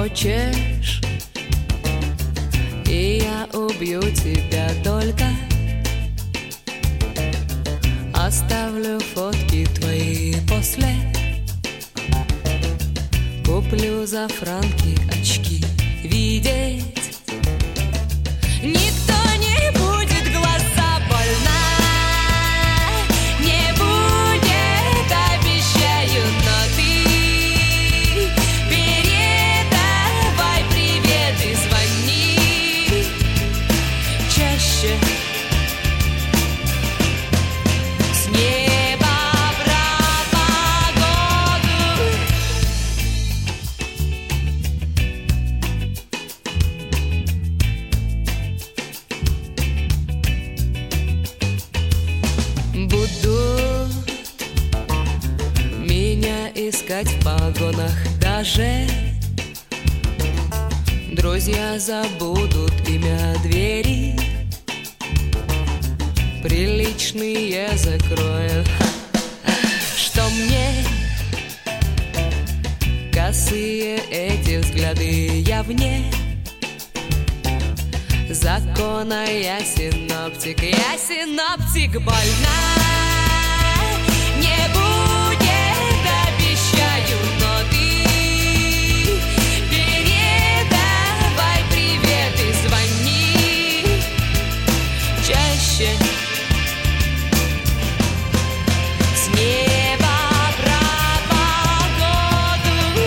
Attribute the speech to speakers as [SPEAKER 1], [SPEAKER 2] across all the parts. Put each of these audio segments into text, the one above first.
[SPEAKER 1] хочешь, и я убью тебя только. Оставлю фотки твои после. Куплю за франки очки видеть. Никто не будет, глаза больна. Не будет, обещаю, но ты передавай привет и звони чаще. С неба про погоду. Будут меня искать в погонах даже. Друзья забудут имя двери. Приличные закрою. Что мне косые эти взгляды, я вне закона, я синоптик больна. Не будет, обещаю, но ты передавай привет и звони чаще. С неба про погоду.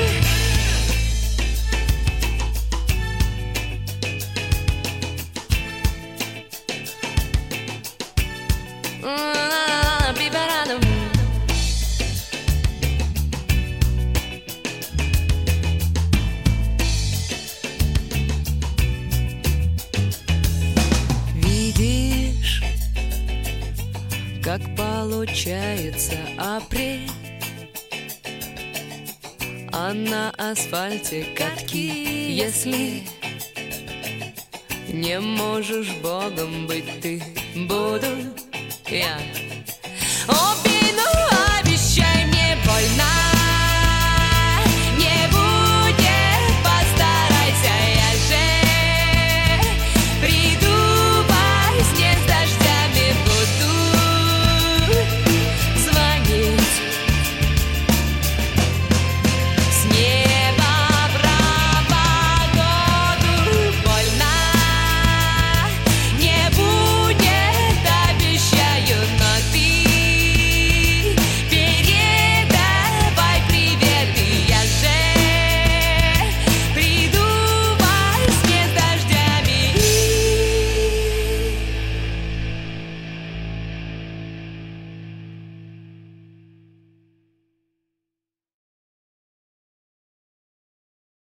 [SPEAKER 1] Видишь, как получается апрель, а на асфальте катки. Если не можешь Богом быть ты, буду я.